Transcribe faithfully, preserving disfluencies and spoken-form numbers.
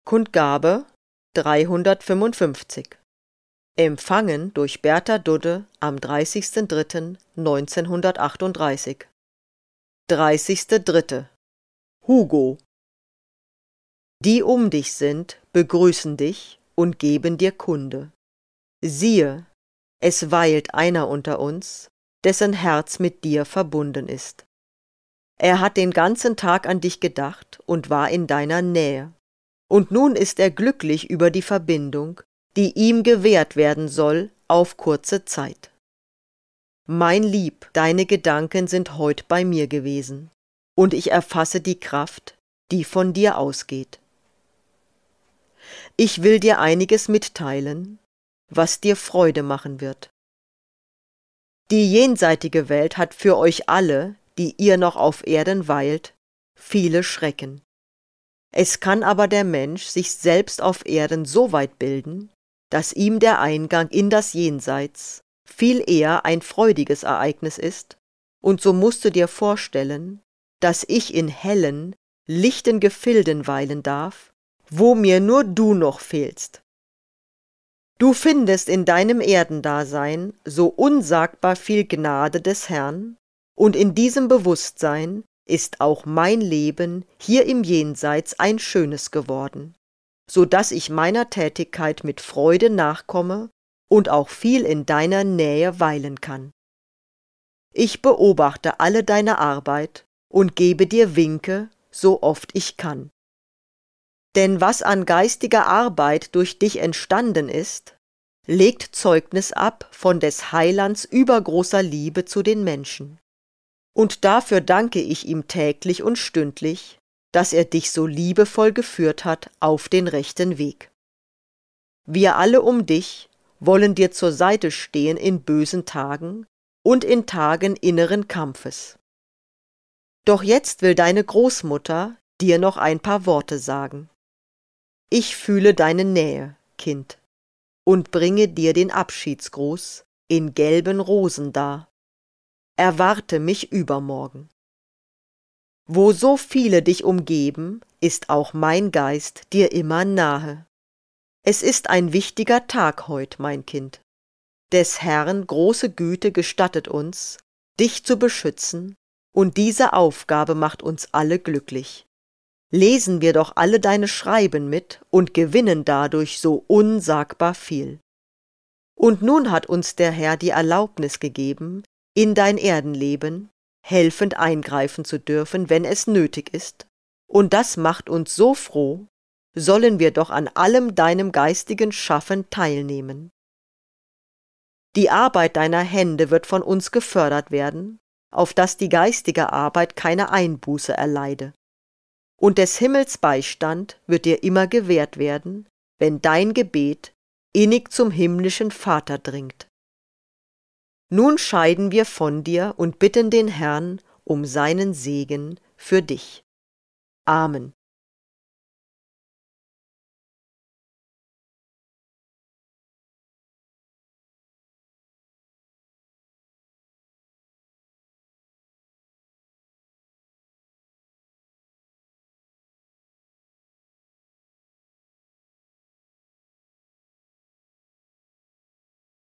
Kundgabe dreihundertfünfundfünfzig. Empfangen durch Bertha Dudde am dreißigsten dritten neunzehnhundertachtunddreißig. dreißigster dritter. Hugo. Die um dich sind, begrüßen dich und geben dir Kunde. Siehe, es weilt einer unter uns, dessen Herz mit dir verbunden ist. Er hat den ganzen Tag an dich gedacht und war in deiner Nähe. Und nun ist er glücklich über die Verbindung, die ihm gewährt werden soll auf kurze Zeit. Mein Lieb, deine Gedanken sind heut bei mir gewesen, und ich erfasse die Kraft, die von dir ausgeht. Ich will dir einiges mitteilen, was dir Freude machen wird. Die jenseitige Welt hat für euch alle, die ihr noch auf Erden weilt, viele Schrecken. Es kann aber der Mensch sich selbst auf Erden so weit bilden, dass ihm der Eingang in das Jenseits viel eher ein freudiges Ereignis ist, und so musst du dir vorstellen, dass ich in hellen, lichten Gefilden weilen darf, wo mir nur du noch fehlst. Du findest in deinem Erdendasein so unsagbar viel Gnade des Herrn, und in diesem Bewusstsein ist auch mein Leben hier im Jenseits ein schönes geworden, so dass ich meiner Tätigkeit mit Freude nachkomme und auch viel in deiner Nähe weilen kann. Ich beobachte alle deine Arbeit und gebe dir Winke, so oft ich kann. Denn was an geistiger Arbeit durch dich entstanden ist, legt Zeugnis ab von des Heilands übergroßer Liebe zu den Menschen. Und dafür danke ich ihm täglich und stündlich, dass er dich so liebevoll geführt hat auf den rechten Weg. Wir alle um dich wollen dir zur Seite stehen in bösen Tagen und in Tagen inneren Kampfes. Doch jetzt will deine Großmutter dir noch ein paar Worte sagen. Ich fühle deine Nähe, Kind, und bringe dir den Abschiedsgruß in gelben Rosen dar. Erwarte mich übermorgen. Wo so viele dich umgeben, ist auch mein Geist dir immer nahe. Es ist ein wichtiger Tag heut, mein Kind. Des Herrn große Güte gestattet uns, dich zu beschützen, und diese Aufgabe macht uns alle glücklich. Lesen wir doch alle deine Schreiben mit und gewinnen dadurch so unsagbar viel. Und nun hat uns der Herr die Erlaubnis gegeben, in dein Erdenleben helfend eingreifen zu dürfen, wenn es nötig ist, und das macht uns so froh, sollen wir doch an allem deinem geistigen Schaffen teilnehmen. Die Arbeit deiner Hände wird von uns gefördert werden, auf dass die geistige Arbeit keine Einbuße erleide. Und des Himmels Beistand wird dir immer gewährt werden, wenn dein Gebet innig zum himmlischen Vater dringt. Nun scheiden wir von dir und bitten den Herrn um seinen Segen für dich. Amen.